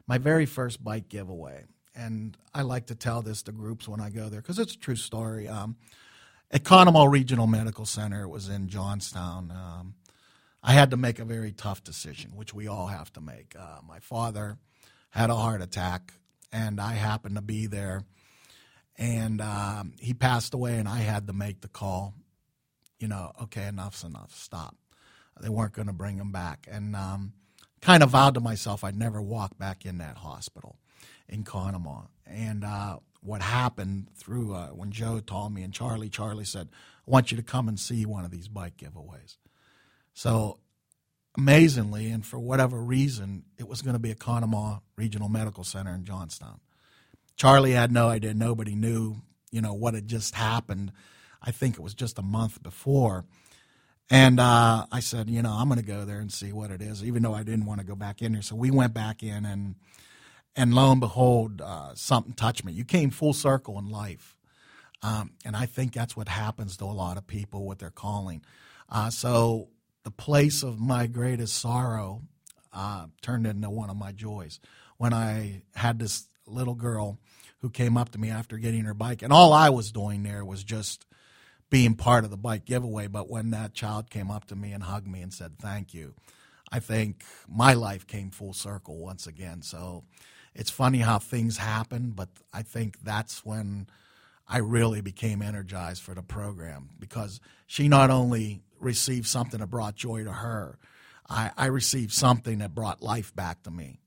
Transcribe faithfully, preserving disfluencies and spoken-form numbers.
my very first bike giveaway. And I like to tell this to groups when I go there because it's a true story. Um, at Conemaugh Regional Medical Center, it was in Johnstown, um, I had to make a very tough decision, which we all have to make. Uh, my father had a heart attack, and I happened to be there. And um, he passed away, and I had to make the call, you know, okay, enough's enough, stop. They weren't going to bring him back. And um, kind of vowed to myself I'd never walk back in that hospital in Conemaugh. And uh, what happened through uh, when Joe told me, and Charlie, Charlie said, I want you to come and see one of these bike giveaways. So amazingly, and for whatever reason, it was going to be at Conemaugh Regional Medical Center in Johnstown. Charlie had no idea. Nobody knew, you know, what had just happened. I think it was just a month before. And uh, I said, you know, I'm going to go there and see what it is, even though I didn't want to go back in there. So we went back in, and and lo and behold, uh, something touched me. You came full circle in life. Um, and I think that's what happens to a lot of people with their calling. Uh, so the place of my greatest sorrow uh, turned into one of my joys when I had this little girl who came up to me after getting her bike. And all I was doing there was just being part of the bike giveaway. But when that child came up to me and hugged me and said, thank you, I think my life came full circle once again. So it's funny how things happen, but I think that's when I really became energized for the program, because she not only received something that brought joy to her, I, I received something that brought life back to me.